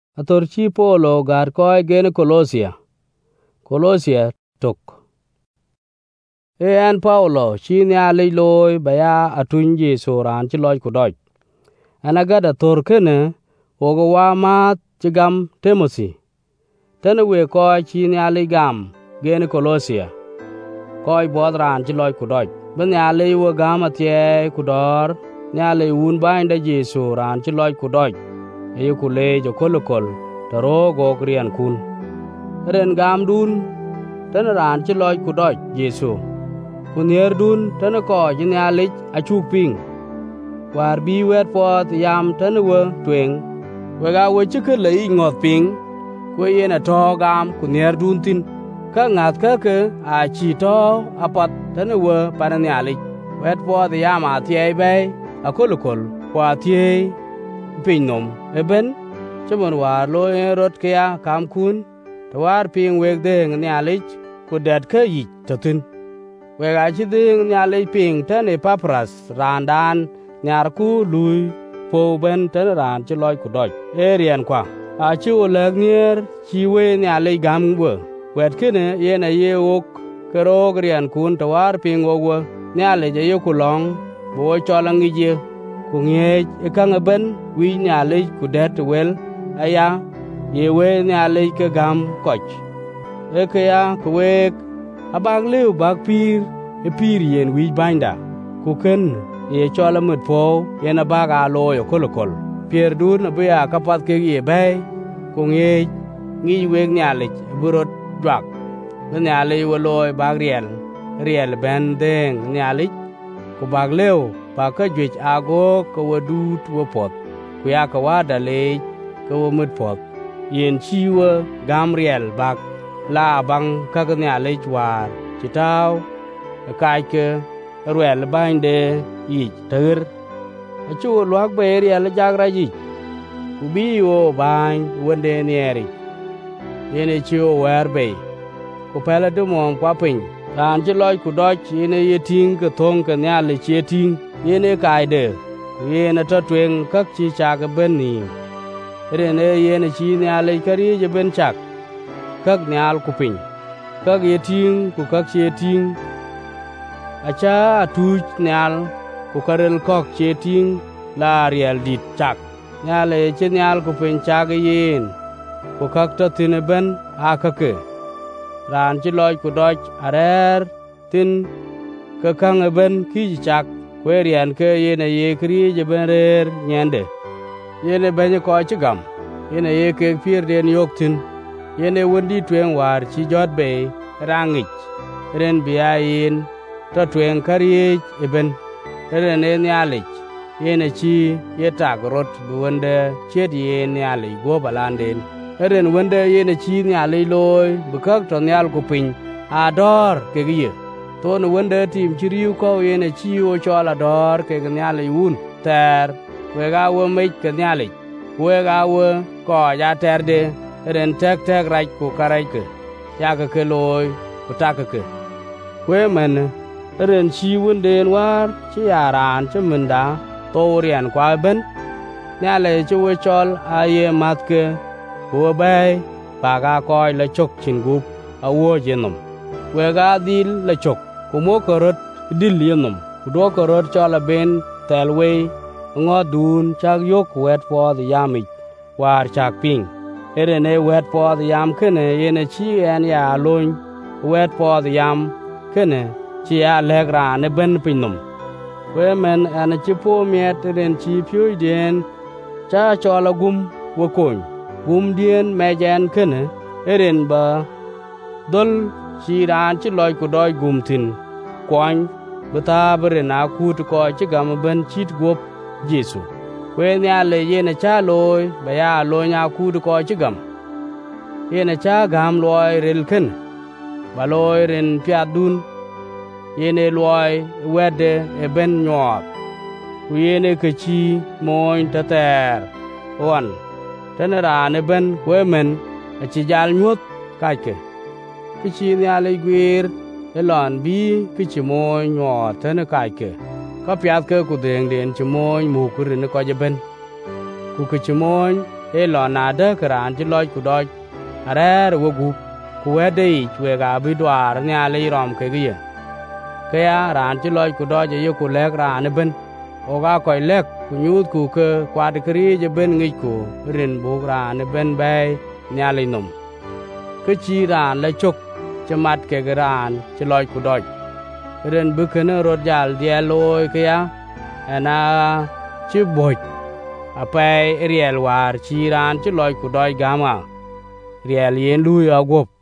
Ator chi Polo gar koi gen Colosia tok. En Paulo chi nya le loy baya atun Jesu ran chi loy ku doj. Anagada tor kene ogo wa ma chigam Timothy. Tene we koi chi nya le gam gen Colosia. Koi bod ran chi loy ku doj. Ben nya le wo gam atie ku dor nya le un bainde Jesu ran chi loy ku doj. Ayu ku le jo kolokol taro go krian kun. Ren gam dun tene ran chi loy ku doj Jesu. Kunier dun tene ko jini alich achuk ping. War bi wet pot yam tene we tweng. Wega we chike le ngot ping. Kwe yen to gam kunier dun tin. Ka ngat ke a chi to apat tene we panani alich. Wet pot yam a thiei bay a kolokol kwa thiei ping nom. Eben chamon war lo en rot kea kam kun. Tawar ping weg deng ni alich kudet ke yich tatin. Wega chi ding nyale ping tene Papras randan nyar ku lui po ben tene ran chi loy ku doj erian kwa a chi oleg nier chi we nyale gam we wet kene yena ye ok kero grian kun tawar ping ogwe nyale je yo ku long bo cholang ye ku nge e kang ben wi nyale ku det wel aya ye we nyale ke gam koch e ke ya ku we abag liu bag pir e pir yen wij banda ku ken ye chola mut po yen abaga lo yo kolokol pier dun be ya kapat ke ye bay ku ngi weg nyalik burot dwak ben nyale wo loy bag riel ben deng nyalik ku bag leo ba ka jwich ago ko wadut wo pot ku ya ka wada le ko mut pot yen chiwa gam riel bag la bang ka nyalik war chitaw kai ke ruel bande yi ter achu luak be riel jagra ji ubi o ban wonde nieri yene chiu wer be ko pele de mom kwa pin ran ji loy ku doj yene yeting ke thong ke nyale cheting yene kai de yene to twen kak chi cha ke ben ni rene yene chi nyale kari je ben chak kak nyal ku pin kak yeting ku kak cheting acha atuj nyal ku karel kok cheting la riel dit chak nyale che nyal ku pen chak yen ku kak to tin ben akake ran chi loy ku doj arer tin ke kang ben ki chak kwe rian ke yene ye kri je ben rer nyende yene ben ko chigam yene ye ke pir den yok tin yene wondi twen war chi jot be rangich ren bia yin to twen kariej eben rene nyalik yene chi yetak rot buwende chet yen nyali go balanden ren wende yene chi nyali loy bukak to nyal ku pin ador ke giye to no wende tim chiriu ko yene chi o chola dor ke nyali un ter wega wo me ke nyali wega wo ko ya terde ren tek raj ku karaj ke ya ke loy ku takake kwe men ren chi wunden war chi yaran chi menda to rian kwa ben nyale chi we chol aye matke ku bay baga koy la chok chin gup awo jenom we ga dil la chok ku mo korot dil yenom ku do korot chola ben telwe ngodun chak yok wet po the yami war chak ping erene wet po the yam kene yene chi en ya loñ wet po the yam kene chi a legra ne ben pinum we men an chi po miet ren chi pyo den cha chola gum wo kon gum dien mejen kene eren ba dol chi ran chi loy ku doy gum tin kwany beta bre na kut ko chi gam ben chit gop Jesu we nya le yene cha loy ba ya lo nya kut ko chi gam yene cha gam loy rel ken ba loy ren pya dun yene loy wede e ben nyot ku yene ke chi moñ tater on tenera ne ben wemen a chi jal nyot kake ki chi nyale gwir elon bi ki chi moñ nyot tene kake ka pyat ke ku deng den chi moñ mu ku ne ko je ben ku ki chi moñ e lo na de kran ci loj ku doj are wo gu ku wede chwe ga bi dwar ne ale rom ke gi ke ya ran ci loj ku doj ye ku lek ran ben o ga koy lek ku nyut ku ke kwad kri je ben ngi ku rin bu ran ben bay ne ale nom ke chi ran le chok ci mat ke ran ci loj ku doj ren bu ke ne rod jal die loy ke ya ana ci boj apai riel war chi ran ci loj ku doj gama riel yen lu ya gop